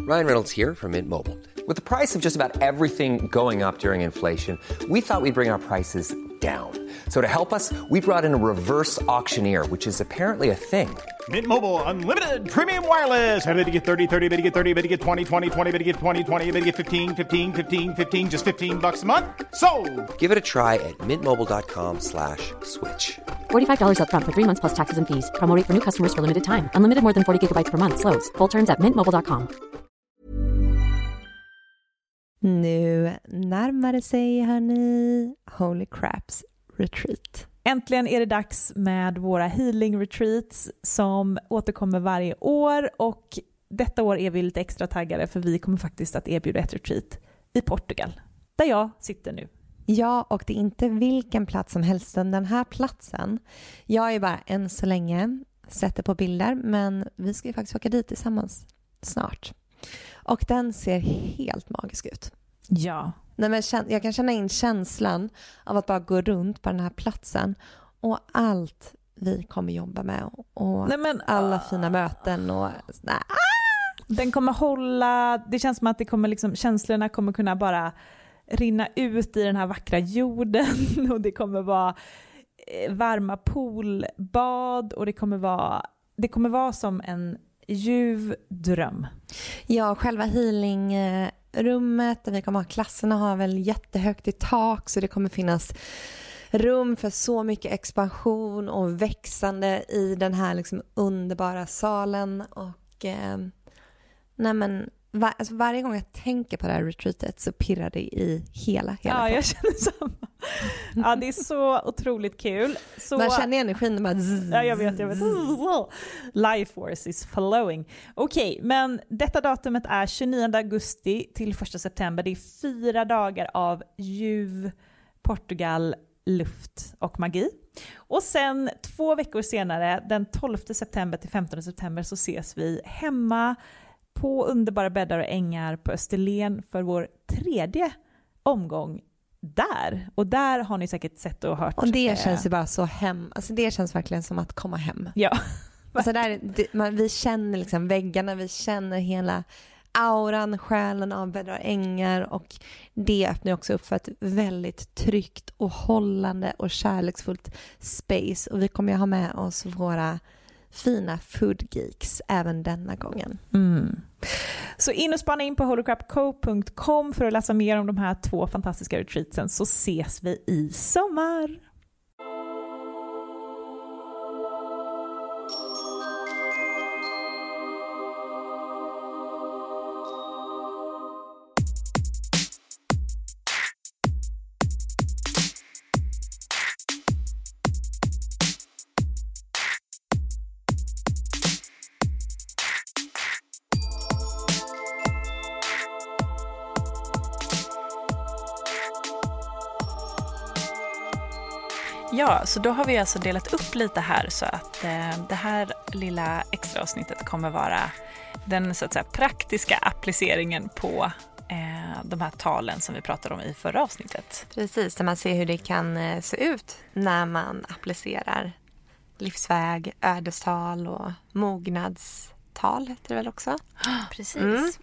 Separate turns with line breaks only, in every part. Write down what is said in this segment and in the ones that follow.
Ryan Reynolds here from Mint Mobile. With the price of just about everything going up during inflation, we thought we'd bring our prices down. So to help us, we brought in a reverse auctioneer, which is apparently a thing.
Mint Mobile Unlimited Premium Wireless. How to get 30, 30, bit to get 30, bit to get 20, 20, 20, bit to get 20, 20, bit to get 15, 15, 15, 15, just $15 a month? Sold!
Give it a try at mintmobile.com/switch.
$45 up front for 3 months plus taxes and fees. Promo rate for new customers for limited time. Unlimited more than 40 gigabytes per month. Slows full terms at mintmobile.com.
Nu närmar det sig, hörni, Holy Craps Retreat.
Äntligen är det dags med våra healing retreats som återkommer varje år, och detta år är vi lite extra taggade för vi kommer faktiskt att erbjuda ett retreat i Portugal, där jag sitter nu.
Ja, och det är inte vilken plats som helst. Den här platsen, jag är bara än så länge sätter på bilder, men vi ska ju faktiskt åka dit tillsammans snart. Och den ser helt magisk ut.
Ja.
Nej, men jag kan känna in känslan av att bara gå runt på den här platsen och allt vi kommer jobba med och alla fina möten och
Den kommer hålla, det känns som att det kommer liksom, känslorna kommer kunna bara rinna ut i den här vackra jorden, och det kommer vara varma poolbad, och det kommer vara som en ljuv dröm.
Ja, själva healingrummet där vi kommer ha klasserna har väl jättehögt i tak, så det kommer finnas rum för så mycket expansion och växande i den här liksom underbara salen. Och varje gång jag tänker på det här retreatet så pirrar det i hela
Ja, jag känner samma. Ja, det är så otroligt kul.
Man känner energin bara
ja, jag vet. Life force is flowing. Okej, men detta datumet är 29 augusti till 1 september. Det är 4 dagar av ljuv Portugal, luft och magi. Och sen 2 veckor senare, den 12 september till 15 september, så ses vi hemma på underbara bäddar och ängar på Österlen för vår 3:e omgång där. Och där har ni säkert sett och hört.
Och det känns ju bara så hem. Alltså det känns verkligen som att komma hem.
Ja.
Alltså vi känner liksom väggarna, vi känner hela auran, själen av bäddar och ängar, och det öppnar också upp för ett väldigt tryggt och hållande och kärleksfullt space. Och vi kommer ju ha med oss våra fina food geeks även denna gången.
Så in och spana in på holycrapco.com för att läsa mer om de här 2 fantastiska retreatsen, så ses vi i sommar. Ja, så då har vi alltså delat upp lite här, så att det här lilla extra avsnittet kommer vara den så att säga praktiska appliceringen på de här talen som vi pratade om i förra avsnittet.
Precis, där man ser hur det kan se ut när man applicerar livsväg, ödestal och mognadstal heter det väl också?
Precis.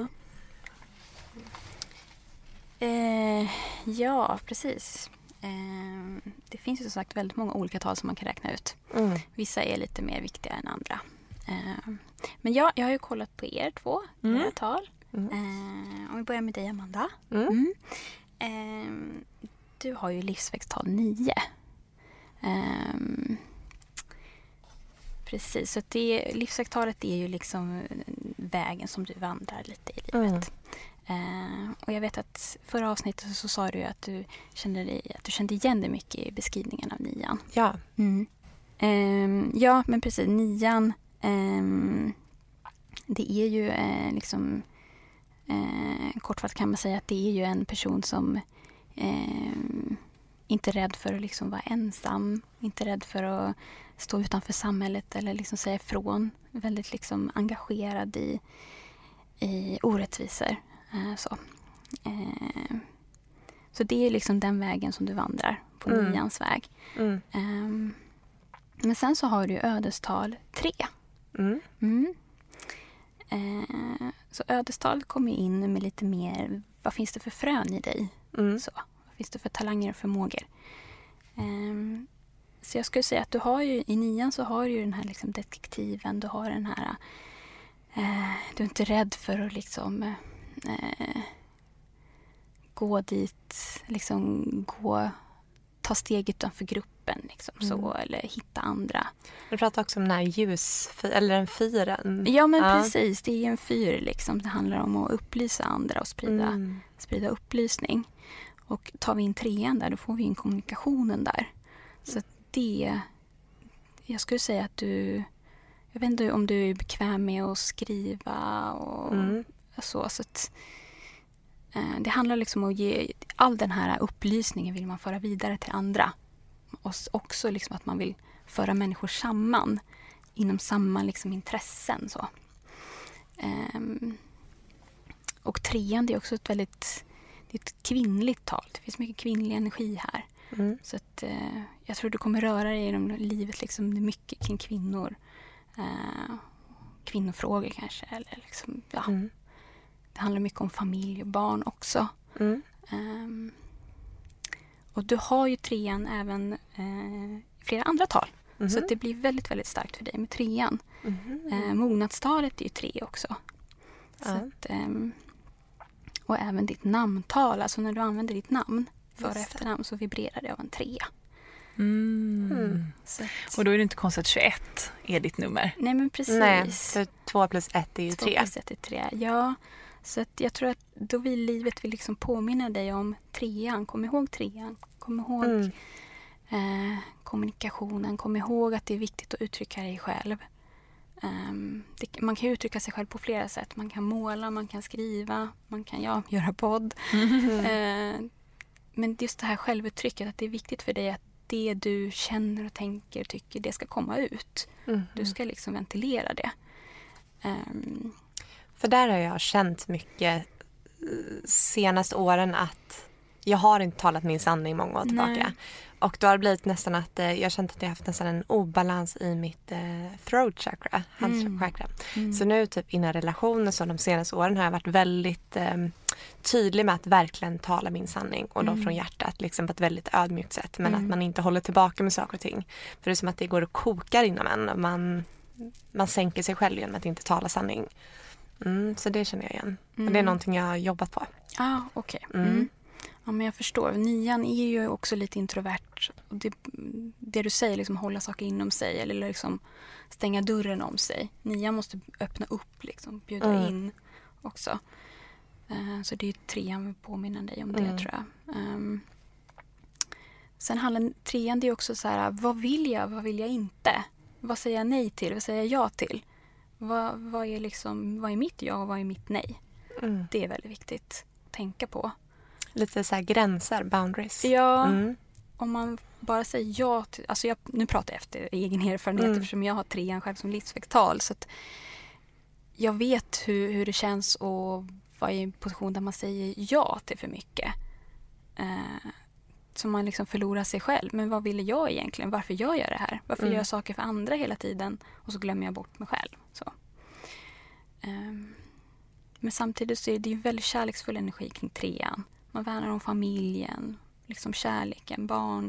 Ja, precis. Det finns ju som sagt väldigt många olika tal som man kan räkna ut. Vissa är lite mer viktiga än andra. Men jag har ju kollat på er 2 tal. Om vi börjar med dig, Amanda. Du har ju livsvägstal 9. Precis, så livsvägstalet är ju liksom vägen som du vandrar lite i livet. Och jag vet att förra avsnittet så sa du att du kände igen dig mycket i beskrivningen av 9.
Ja.
Ja, men precis. 9, det är ju liksom kortfattat kan man säga att det är ju en person som inte är rädd för att liksom vara ensam, inte rädd för att stå utanför samhället eller liksom säga ifrån. Väldigt liksom engagerad i orättvisor. Så det är liksom den vägen som du vandrar på 9:ans väg. Men sen så har du ödestal 3. Så ödestalet kommer in med lite mer, vad finns det för frön i dig? Så, vad finns det för talanger och förmågor? Så jag skulle säga att du har ju, i 9 så har du ju den här liksom detektiven, du har den här, du är inte rädd för att liksom gå dit, liksom ta steg utanför gruppen liksom, så, eller hitta andra.
Du pratar också om den här eller en fyren.
Ja, men precis, det är en fyr liksom. Det handlar om att upplysa andra och sprida upplysning. Och tar vi in 3 där, då får vi in kommunikationen där. Så det, jag skulle säga att jag vet inte om du är bekväm med att skriva och så att det handlar liksom om att ge all den här upplysningen vill man föra vidare till andra. Och också liksom att man vill föra människor samman inom samma liksom intressen. Så. Och 3 det är också det är ett kvinnligt tal. Det finns mycket kvinnlig energi här. Så att, jag tror du kommer röra dig genom livet liksom, det är mycket kring kvinnor. Kvinnofrågor kanske. Eller liksom, ja. Det handlar mycket om familj och barn också. Och du har ju 3 även flera andra tal. Så att det blir väldigt, väldigt starkt för dig med 3. Mognadstalet är ju 3 också. Så att, och även ditt namntal. Alltså när du använder ditt namn för och efternamn så vibrerar det av en 3. Så att,
och då är det inte konstigt att 21 är ditt nummer.
Nej, men precis.
Nej, så 2 plus 1 är ju 3.
2 plus 1 är 3, ja. Så att jag tror att då livet vill liksom påminna dig om 3. Kom ihåg 3. Kom ihåg kommunikationen. Kom ihåg att det är viktigt att uttrycka dig själv. Man kan uttrycka sig själv på flera sätt. Man kan måla, man kan skriva, man kan göra podd. Men just det här självuttrycket, att det är viktigt för dig att det du känner och tänker och tycker, det ska komma ut. Du ska liksom ventilera det.
För där har jag känt mycket senaste åren att jag har inte talat min sanning i många år tillbaka. Nej. Och då har det blivit nästan att jag har känt att jag har haft nästan en obalans i mitt throat chakra, halschakra. Så nu typ innan relationer så de senaste åren har jag varit väldigt tydlig med att verkligen tala min sanning. Och då från hjärtat, liksom på ett väldigt ödmjukt sätt. Men att man inte håller tillbaka med saker och ting. För det är som att det går och kokar inom en. Och man sänker sig själv genom att inte tala sanning. Så det känner jag igen. Och det är någonting jag har jobbat på.
Okej. Ja, men jag förstår. 9 är ju också lite introvert. Och det du säger, liksom hålla saker inom sig eller liksom stänga dörren om sig. 9 måste öppna upp, liksom, bjuda in också. Så det är ju 3 påminner dig om det, tror jag. Sen handlar 3 det är också så här, vad vill jag inte? Vad säger jag nej till? Vad säger jag ja till? Vad är mitt ja och vad är mitt nej? Det är väldigt viktigt att tänka på.
Lite så här gränser, boundaries.
Ja, om man bara säger ja till... Alltså nu pratar jag efter egen erfarenhet eftersom jag har 3 själv som livsvägtal. Så att jag vet hur det känns att vara i en position där man säger ja till för mycket. Så man liksom förlorar sig själv. Men vad vill jag egentligen? Varför gör jag det här? Varför gör jag saker för andra hela tiden? Och så glömmer jag bort mig själv. Så. Men samtidigt så är det ju väldigt kärleksfull energi kring 3. Man värnar om familjen, liksom kärleken, barn,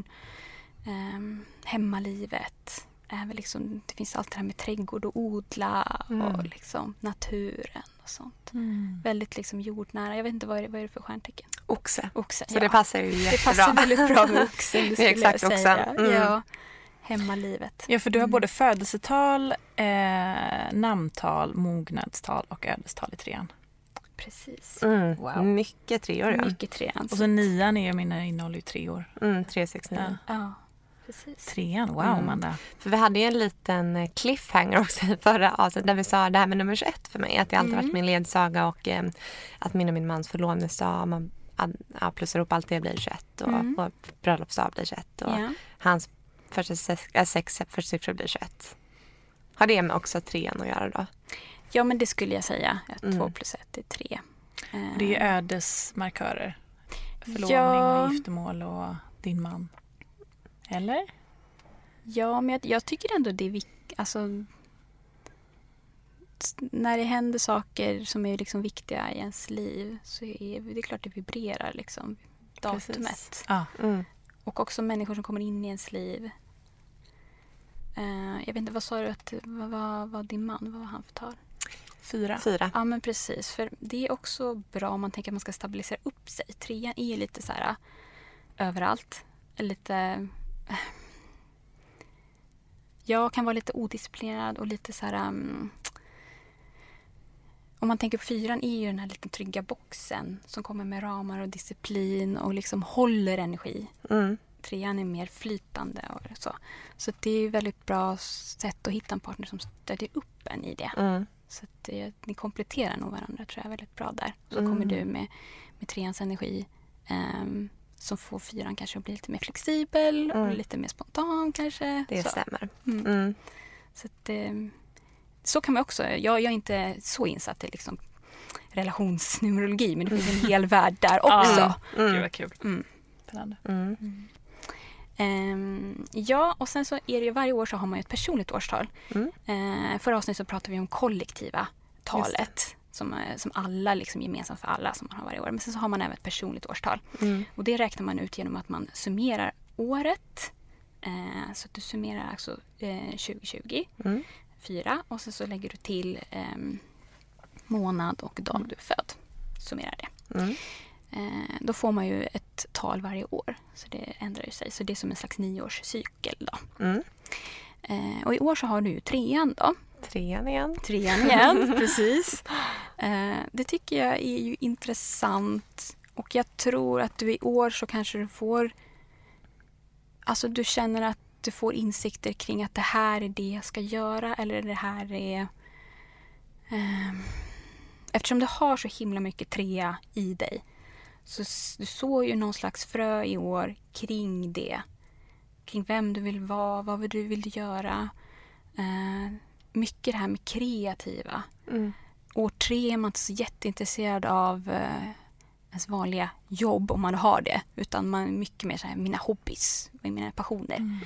hemmalivet. Även liksom, det finns allt det här med trädgård och odla och liksom naturen och sånt. Väldigt liksom jordnära. Jag vet inte vad är det för stjärntecken?
Oxe.
Så
det passar ju jättebra.
Det passar väldigt bra med oxen, det skulle
exakt
jag säga.
Också.
Ja, hemmalivet.
Ja, för du har både födelsetal, namntal, mognadstal och ödestal i 3.
Precis.
Wow.
Mycket 3 år.
Mycket 3.
Och så 9 är mina innehåller ju 3 år.
3, 6, 9.
Ja, precis.
3, wow Amanda.
För vi hade ju en liten cliffhanger också i förra avsnittet där vi sa det här med nummer 21 för mig. Att det alltid varit min ledsaga och att min och min mans förlovningsdag, man plussar ihop allt det blir 21 och bröllopsdag blir 21 och hans första siffror blir 21. Har det med också 3 att göra då?
Ja, men det skulle jag säga. 2 plus 1 är 3.
Det är ödesmarkörer. Förlovning och giftermål och din man. Eller?
Ja, men jag tycker ändå det är viktigt. Alltså, att när det händer saker som är liksom viktiga i ens liv så är det klart det vibrerar liksom datumet.
Ja.
Och också människor som kommer in i ens liv. Jag vet inte, vad sa du att vad var din man? Vad var han för tal?
4.
Ja, men precis. För det är också bra om man tänker att man ska stabilisera upp sig. 3 är lite så här överallt. Lite... Jag kan vara lite odisciplinerad och lite så här... om man tänker på 4 är ju den här lite trygga boxen som kommer med ramar och disciplin och liksom håller energi. 3 är mer flytande och så. Så det är ju väldigt bra sätt att hitta en partner som stödjer upp en i det. Så att ni kompletterar nog varandra, tror jag, väldigt bra där. Så kommer du med 3ans energi som får 4 kanske att bli lite mer flexibel och lite mer spontan kanske.
Det
så.
stämmer.
Så att, så kan man också, jag är inte så insatt i liksom relationsnumerologi, men det finns en hel värld där också.
Gud vad kul. Spännande.
Ja, och sen så är det ju varje år så har man ju ett personligt årstal. Förra avsnittet så pratade vi om kollektiva talet som alla liksom gemensamt för alla som man har varje år. Men sen så har man även ett personligt årstal. Och det räknar man ut genom att man summerar året. Så att du summerar alltså 2020, 4, och sen så lägger du till månad och dag du är född. Summerar det. Då får man ju ett tal varje år. Så det ändrar ju sig. Så det är som en slags 9-årscykel då. Och i år så har du ju 3:an då.
3:an igen.
3:an igen, precis. Det tycker jag är ju intressant. Och jag tror att du i år så kanske du får... Alltså du känner att du får insikter kring att det här är det jag ska göra. Eller det här är... Eftersom du har så himla mycket 3 i dig. Så du såg ju någon slags frö i år kring det. Kring vem du vill vara, vad du vill göra. Mycket det här med kreativa. År 3 är man inte så jätteintresserad av ens vanliga jobb om man har det. Utan man är mycket mer så här, mina hobbies, mina passioner.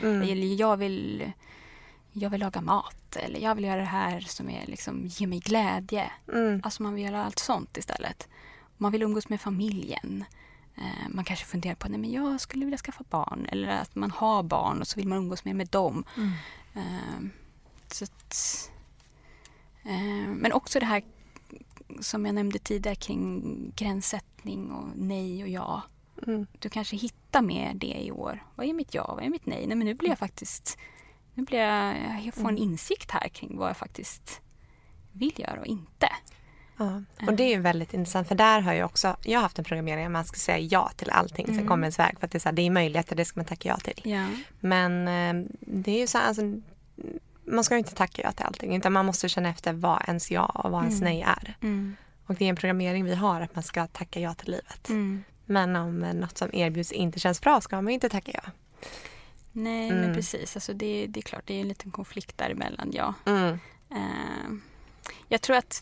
Jag vill laga mat. Eller jag vill göra det här som är, liksom, ger mig glädje. Alltså man vill göra allt sånt istället. Man vill umgås med familjen. Man kanske funderar på att jag skulle vilja skaffa barn. Eller att man har barn och så vill man umgås med dem. Så att, men också det här som jag nämnde tidigare kring gränssättning och nej och ja. Du kanske hittar mer det i år. Vad är mitt ja? Vad är mitt nej? Nej, men nu blir jag faktiskt... jag får en insikt här kring vad jag faktiskt vill göra och inte.
Ja, och det är ju väldigt intressant, för där har jag har haft en programmering att man ska säga ja till allting som kommer ens väg, för att det är, så här, det är möjligheter, det ska man tacka ja till.
Ja.
Men det är ju så här, alltså, man ska ju inte tacka ja till allting, utan man måste känna efter vad ens ja och vad ens nej är. Och det är en programmering vi har, att man ska tacka ja till livet. Men om något som erbjuds inte känns bra ska man ju inte tacka ja.
Nej, men precis. Alltså det är klart, det är en liten konflikt däremellan, ja. Jag tror att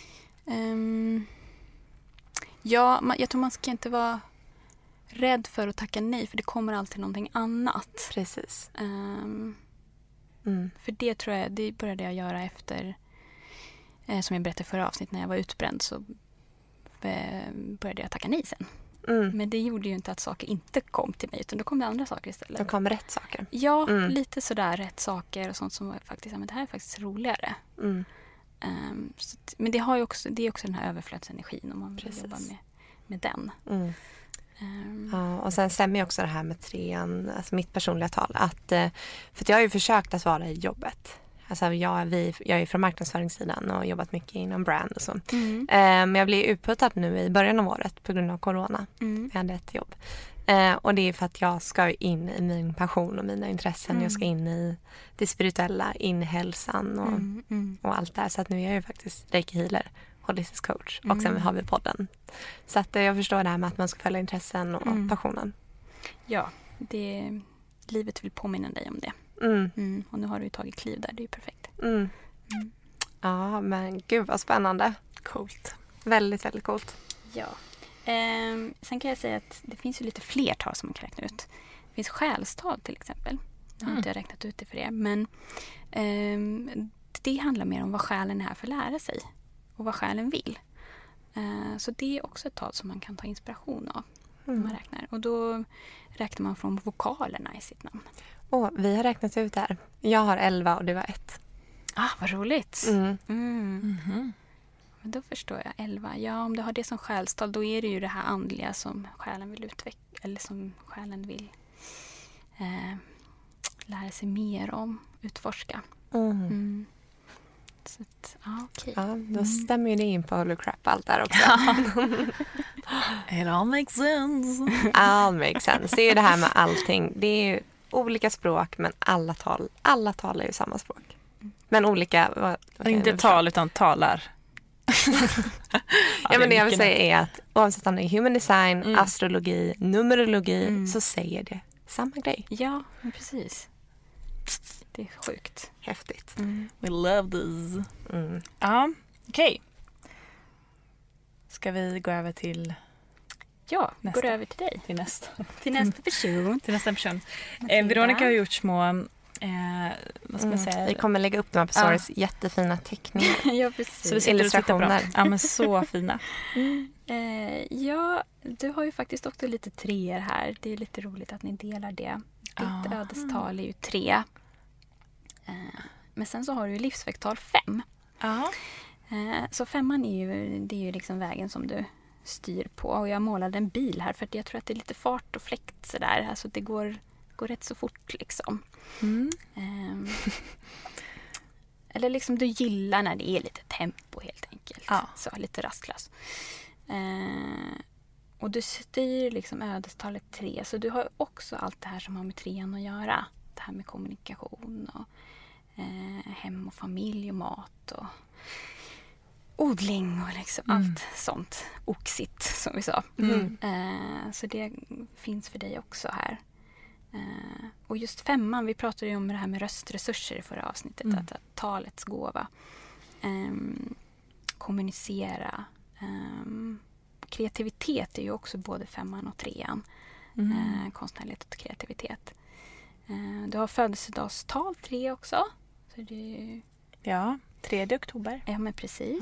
jag tror man ska inte vara rädd för att tacka nej, för det kommer alltid någonting annat.
Precis.
För det tror jag, det började jag göra efter, som jag berättade förra avsnitt, när jag var utbränd så började jag tacka nej sen. Men det gjorde ju inte att saker inte kom till mig, utan då kom det andra saker istället.
Då kom rätt saker.
Ja, lite sådär rätt saker och sånt som var faktiskt, men det här är faktiskt roligare. Men det har ju också, det är också den här överflödsenergin om man vill jobba med den.
Ja, och sen stämmer ju också det här med 3:an, alltså mitt personliga tal, att, för att jag har ju försökt att vara i jobbet. Alltså jag är från marknadsföringssidan och jobbat mycket inom brand och så. Men jag blev utputtad nu i början av året på grund av corona. Jag hade ett jobb. Och det är för att jag ska in i min passion och mina intressen. Jag ska in i det spirituella, in i hälsan och allt där. Så att nu är jag ju faktiskt reiki healer, holistisk coach. Och sen har vi podden. Så att jag förstår det här med att man ska följa intressen och passionen.
Ja, livet vill påminna dig om det. Och nu har du ju tagit kliv där, det är ju perfekt.
Ja, men gud vad spännande.
Coolt.
Väldigt, väldigt coolt.
Ja. Sen kan jag säga att det finns ju lite fler tal som man kan räkna ut. Det finns själstal till exempel. Nu har inte jag räknat ut det för er. Men att det handlar mer om vad själen är här för att lära sig och vad själen vill. Så det är också ett tal som man kan ta inspiration av när man räknar. Och då räknar man från vokalerna i sitt namn.
Vi har räknat ut det här. Jag har 11 och du har 1.
Vad roligt. Men då förstår jag 11. Ja, om du har det som själstal, då är det ju det här andliga som själen vill utveckla, eller som själen vill lära sig mer om, utforska. Så att, okej.
Ja, då stämmer ju det in på Holy Crap allt där också.
It all makes sense.
All makes sense. Det är ju det här med allting. Det är ju olika språk, men alla talar ju samma språk. Men olika... Vad
inte tal utan talar.
Ja, men det jag vill säga är att oavsett om det är human design, astrologi, numerologi, så säger det samma grej.
Ja, men precis. Det är sjukt.
Häftigt.
We love this. Ja, okej. Ska vi gå över till
Ja,
nästa?
går över till dig.
Till nästa.
Till nästa person.
Till nästa person. Veronica har gjort små... vad ska man säga?
Vi kommer lägga upp de här på stories. Jättefina teckningar.
Ja, precis.
Så vi sitter och tittar på dem. Ja, men så fina.
Ja, du har ju faktiskt också lite 3 här. Det är lite roligt att ni delar det. Ditt ödestal är ju 3. Men sen så har du ju livsvägtal 5. Så 5:an är ju liksom vägen som du styr på. Och jag målade en bil här för att jag tror att det är lite fart och fläkt sådär. Alltså det går rätt så fort liksom. Eller liksom du gillar när det är lite tempo helt enkelt.
Ja.
Så lite rastlös. Och du styr liksom ödestalet 3. Så du har också allt det här som har med 3:an att göra. Det här med kommunikation och hem och familj och mat och odling och liksom allt sånt oxigt som vi sa. Så det finns för dig också här. Och just 5:an, vi pratade ju om det här med röstresurser i förra avsnittet. Att talets gåva. Kommunicera. Kreativitet är ju också både 5:an och 3:an. Konstnärlighet och kreativitet. Du har födelsedagstal 3 också. Så det...
Ja, 3 oktober.
Ja, men precis.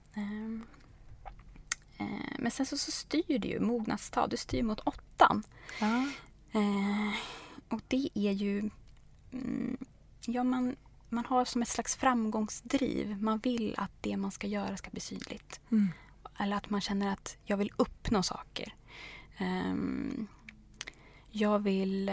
Men sen så styr du ju mognadstal. Du styr mot 8:an. Och det är ju... Ja, man har som ett slags framgångsdriv. Man vill att det man ska göra ska bli synligt. Eller att man känner att jag vill uppnå saker. Jag vill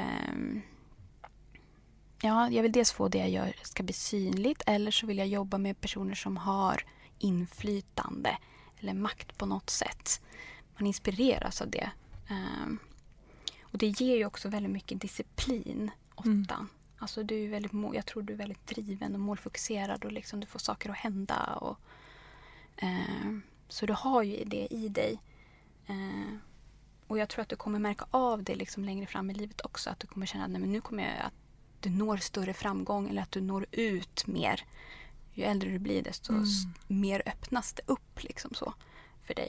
dels få det jag gör ska bli synligt. Eller så vill jag jobba med personer som har inflytande. Eller makt på något sätt. Man inspireras av det. Och det ger ju också väldigt mycket disciplin, 8:an. Alltså du är väldigt, jag tror du är väldigt driven och målfokuserad och liksom du får saker att hända. Och, så du har ju det i dig. Och jag tror att du kommer märka av det liksom längre fram i livet också. Att du kommer känna att nu kommer jag att du når större framgång eller att du når ut mer. Ju äldre du blir desto mer öppnas det upp liksom så för dig.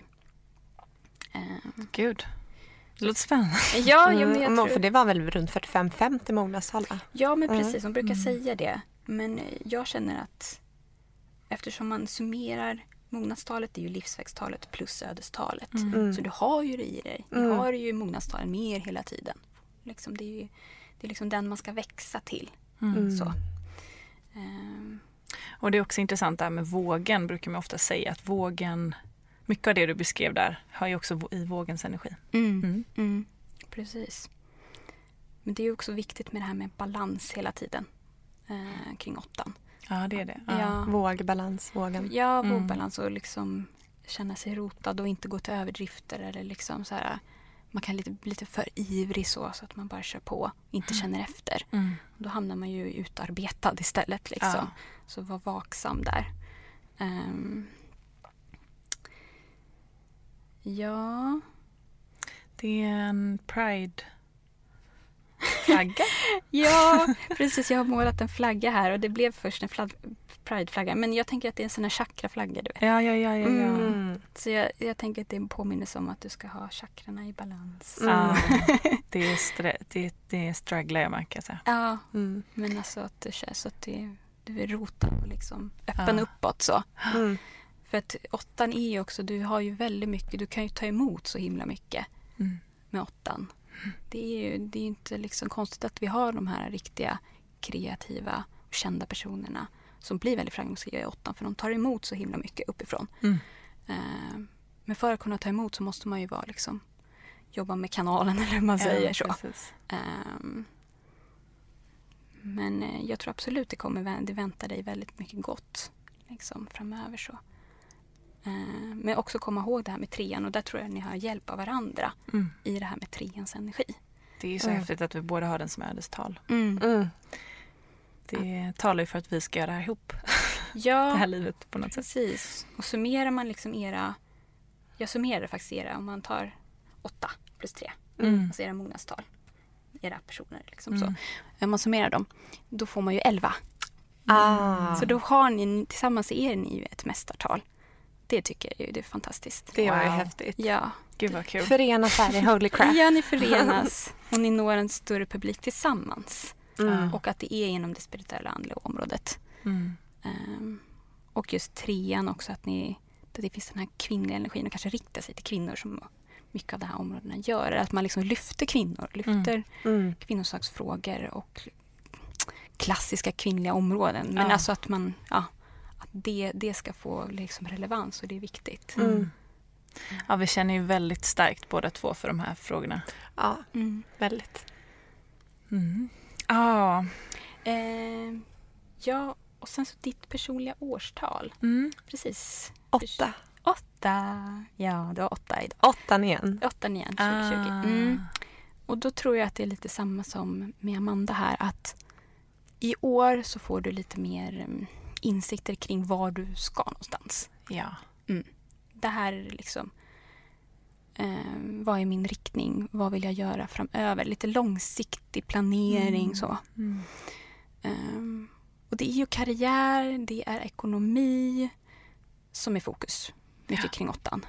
Gud. Det låter spännande.
Ja, men jag tror...
För det var väl runt 45-50 mognadstal?
Ja, men precis. De brukar säga det. Men jag känner att eftersom man summerar mognadstalet är ju livsvägstalet plus ödestalet. Så du har ju det i dig. Du har ju mognadstalen mer hela tiden. Liksom, det är liksom den man ska växa till. Så.
Och det är också intressant där med vågen. Brukar man ofta säga att vågen... Mycket av det du beskrev där har ju också i vågens energi.
Precis. Men det är ju också viktigt med det här med balans hela tiden kring 8:an.
Ja, det är det.
Ja.
Vågbalans, vågen.
Ja, vågbalans och liksom känna sig rotad och inte gå till överdrifter. Eller liksom så här, man kan bli lite för ivrig så att man bara kör på, inte känner efter. Då hamnar man ju utarbetad istället. Liksom. Så var vaksam där. Ja.
Det är en Pride-flagga.
Ja, precis. Jag har målat en flagga här och det blev först en Pride-flagga. Men jag tänker att det är en sån här chakraflagga, du vet.
Ja.
Så jag tänker att det är en påminnelse om att du ska ha chakrarna i balans.
Det strugglar jag med, kan jag säga.
Ja, men alltså att det känns att Du är rotad och liksom öppen uppåt så. För att 8 är ju också, du har ju väldigt mycket, du kan ju ta emot så himla mycket med 8. Det är ju inte liksom konstigt att vi har de här riktiga kreativa och kända personerna som blir väldigt framgångsrika i 8, för de tar emot så himla mycket uppifrån. Men för att kunna ta emot så måste man ju vara liksom, jobba med kanalen eller hur man säger så. Men jag tror absolut det väntar dig väldigt mycket gott liksom, framöver så. Men också komma ihåg det här med 3, och där tror jag ni har hjälp av varandra i det här med 3:ans energi.
Det är ju så häftigt att vi båda har den som ödestal. Det talar ju för att vi ska göra ihop det här livet på något sätt.
Precis. Och summerar man liksom jag summerar faktiskt om man tar 8 plus 3, alltså era mognadstal, era personer liksom så. Om man summerar dem, då får man ju 11. Så då har ni tillsammans är ni ju ett mästartal. Det tycker jag ju, det är fantastiskt.
Det var ju häftigt.
Ja.
Gud vad kul.
Förenas här i Holy Crap.
Ja, ni förenas och ni når en större publik tillsammans. Och att det är inom det spirituella andliga området. Och just 3:an också, att det finns den här kvinnliga energin och kanske riktar sig till kvinnor som mycket av de här områdena gör. Att man liksom lyfter kvinnor, lyfter kvinnosaksfrågor och klassiska kvinnliga områden. Men alltså att man, att det ska få liksom relevans, och det är viktigt.
Ja, vi känner ju väldigt starkt båda två för de här frågorna.
Ja, väldigt.
Ja, och sen så ditt personliga årstal. Precis.
8.
8. Ja, det var 8 idag.
8 igen.
8 igen, 2020. Och då tror jag att det är lite samma som med Amanda här, att i år så får du lite mer insikter kring var du ska någonstans.
Ja.
Det här är liksom, vad är min riktning? Vad vill jag göra framöver? Lite långsiktig planering så. Och det är ju karriär, det är ekonomi som är fokus. Mycket kring 8.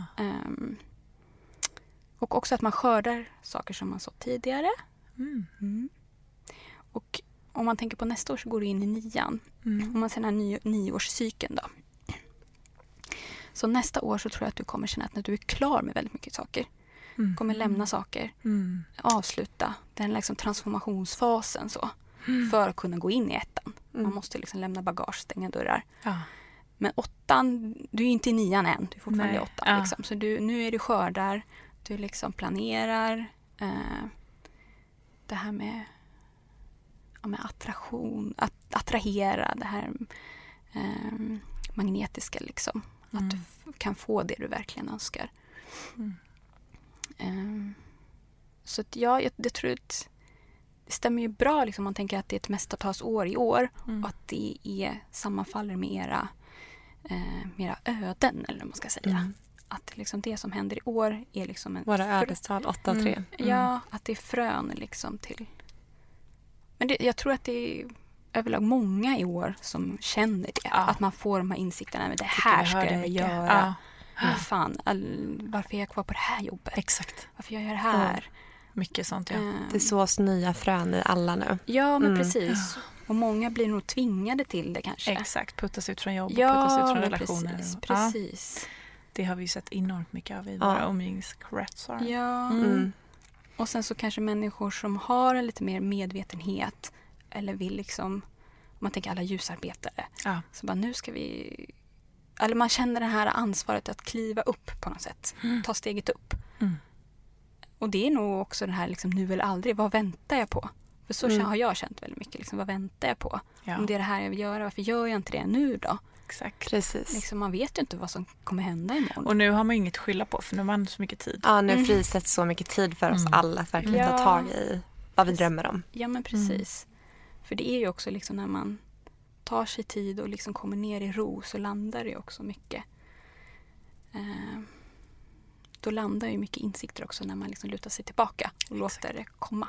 Och också att man skördar saker som man sått tidigare. Och om man tänker på nästa år så går du in i 9:an. Om man ser den här 9-årscykeln då. Så nästa år så tror jag att du kommer känna att när du är klar med väldigt mycket saker. Kommer lämna saker. Avsluta den liksom transformationsfasen så. För att kunna gå in i 1:an. Man måste liksom lämna bagage, stänga dörrar. Men 8:an, du är inte i 9:an än. Du är fortfarande i 8:an. Liksom. Så nu är du skördar. Du liksom planerar. Det här med attraktion. Att attrahera det här magnetiska liksom. Att du kan få det du verkligen önskar. Så att jag tror att det stämmer ju bra liksom, om man tänker att det är ett mästartalsår i år och att det sammanfaller med era öden, eller vad man ska säga. Att liksom det som händer i år är liksom
våra ödestal 8-3.
Ja, att det är frön liksom till. Men jag tror att det är överlag många i år som känner det. Att man får de här insikterna. Men det här ska jag göra. Fan, varför är jag kvar på det här jobbet?
Exakt.
Varför jag gör det här?
Mycket sånt,
Det sås nya frön i alla nu.
Ja, men precis. Och många blir nog tvingade till det kanske.
Exakt, puttas ut från jobb och puttas ut från relationer.
Precis.
Det har vi sett enormt mycket av i våra umgängeskretsar.
Ja. Och sen så kanske människor som har en lite mer medvetenhet eller vill liksom, om man tänker alla ljusarbetare. Så bara nu ska vi, eller man känner det här ansvaret att kliva upp på något sätt. Ta steget upp. Och det är nog också det här liksom, nu eller aldrig. Vad väntar jag på? För så har jag känt väldigt mycket. Liksom, vad väntar jag på? Om det är det här jag vill göra, varför gör jag inte det nu då?
Exakt.
Precis.
Liksom, man vet ju inte vad som kommer hända imorgon.
Och nu har man inget att skylla på, för nu har man så mycket tid.
Ja, nu frisätts så mycket tid för oss alla att verkligen ta tag i vad vi drömmer om.
Ja, men precis. För det är ju också liksom när man tar sig tid och liksom kommer ner i ro, så landar det också mycket. Då landar ju mycket insikter också när man liksom lutar sig tillbaka och låter det komma.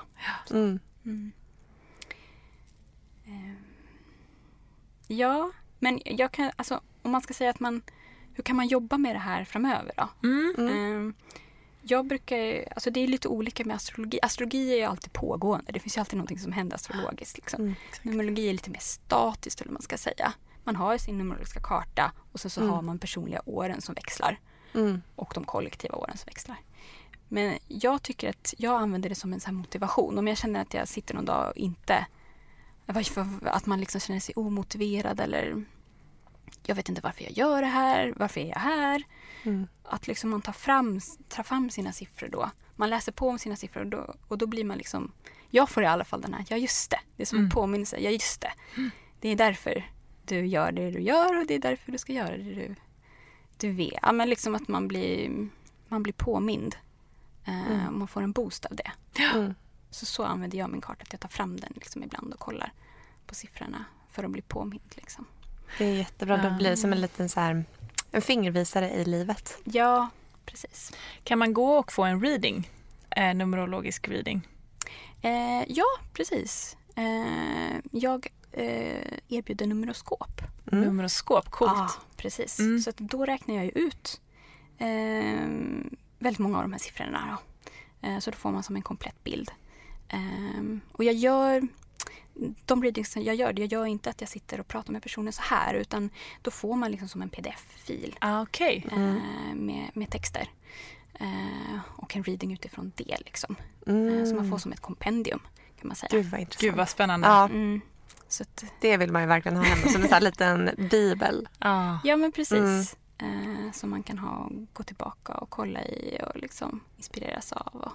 Ja, men jag kan, alltså, om man ska säga att hur kan man jobba med det här framöver då? Jag brukar, alltså det är lite olika med astrologi. Astrologi är ju alltid pågående. Det finns ju alltid någonting som händer astrologiskt. Liksom. Numerologi är lite mer statiskt, eller man ska säga. Man har sin numerologiska karta och sen så har man personliga åren som växlar. Och de kollektiva åren som växlar. Men jag tycker att jag använder det som en sån här motivation. Om jag känner att jag sitter någon dag och inte... Att man liksom känner sig omotiverad eller... Jag vet inte varför jag gör det här. Varför är jag här? Att liksom man tar fram sina siffror då. Man läser på om sina siffror och då blir man liksom... Jag får i alla fall den här, ja just det. Det är som en påminnelse, ja just det. Det är därför du gör det du gör och det är därför du ska göra det du vet. Ja, men liksom att man blir påmind. Man får en boost av det. Så använder jag min karta, att jag tar fram den liksom ibland och kollar på siffrorna för att bli påmind liksom.
Det är jättebra, det blir som en liten så här, en fingervisare i livet.
Ja, precis.
Kan man gå och få en reading? Numerologisk reading?
Ja, precis. Jag erbjuder numeroskop.
Numeroskop, coolt.
Ja, precis. Så att då räknar jag ju ut väldigt många av de här siffrorna. Då. Så då får man som en komplett bild. Och jag gör de readings jag gör inte att jag sitter och pratar med personen så här, utan då får man liksom som en pdf-fil med texter. Och en reading utifrån det liksom. Så man får som ett kompendium, kan man säga.
Gud vad intressant.
Gud vad spännande.
Ja.
Så att,
det vill man ju verkligen ha hemma, som en sån här liten bibel.
Ja, men precis. Som man kan gå tillbaka och kolla i och liksom inspireras av.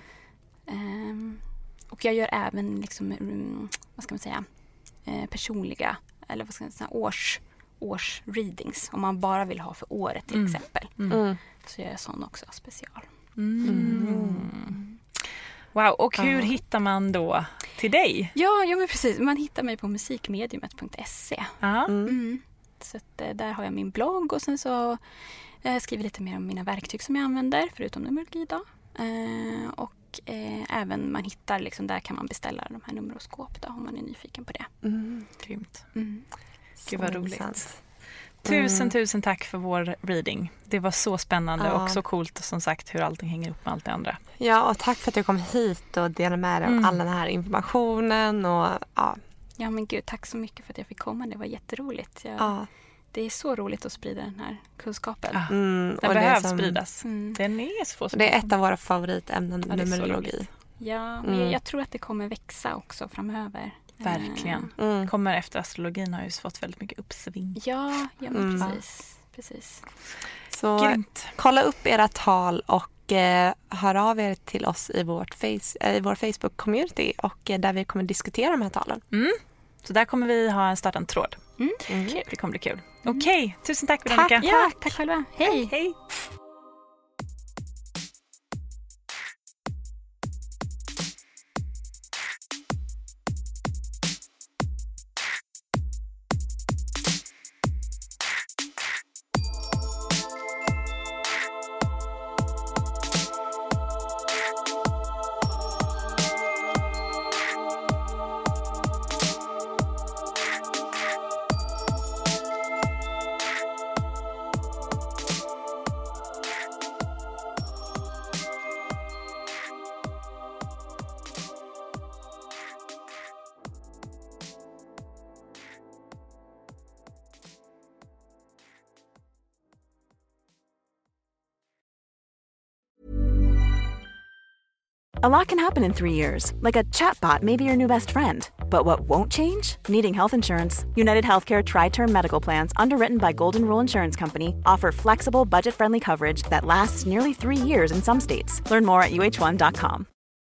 Och jag gör även liksom, vad ska man säga, personliga, eller vad ska man säga, årsreadings. Om man bara vill ha för året till exempel. Så gör jag sån också, special.
Wow, och hur hittar man då till dig?
Ja, men precis. Man hittar mig på musikmediumet.se. Så att, där har jag min blogg och sen så skriver lite mer om mina verktyg som jag använder, förutom numerologi då. Och även man hittar liksom, där kan man beställa de här numeroskop då, om man är nyfiken på det.
Grymt.
Gud
vad roligt. Tusen tack för vår reading. Det var så spännande och så coolt, som sagt, hur allting hänger upp med allt det andra.
Ja, och tack för att du kom hit och delade med dig av all den här informationen. Och,
ja, men gud, tack så mycket för att jag fick komma. Det var jätteroligt. Det är så roligt att sprida den här kunskapen.
Den behövs spridas. Den är så
det är ett av våra favoritämnen, numerologi.
Ja, men jag tror att det kommer växa också framöver.
Verkligen. Kommer efter astrologin, har ju fått väldigt mycket uppsving.
Ja, men precis.
Så
grymt.
Kolla upp era tal och hör av er till oss i vår Facebook-community och där vi kommer diskutera de här talen.
Så där kommer vi starta en tråd. Det kommer bli kul. Okej, tusen tack Veronica.
Ja, tack själva. Hej.
A lot can happen in 3 years, like a chatbot may be your new best friend. But what won't change? Needing health insurance. United Healthcare Tri-Term Medical Plans, underwritten by Golden Rule Insurance Company, offer flexible, budget-friendly coverage that lasts nearly 3 years in some states. Learn more at uh1.com.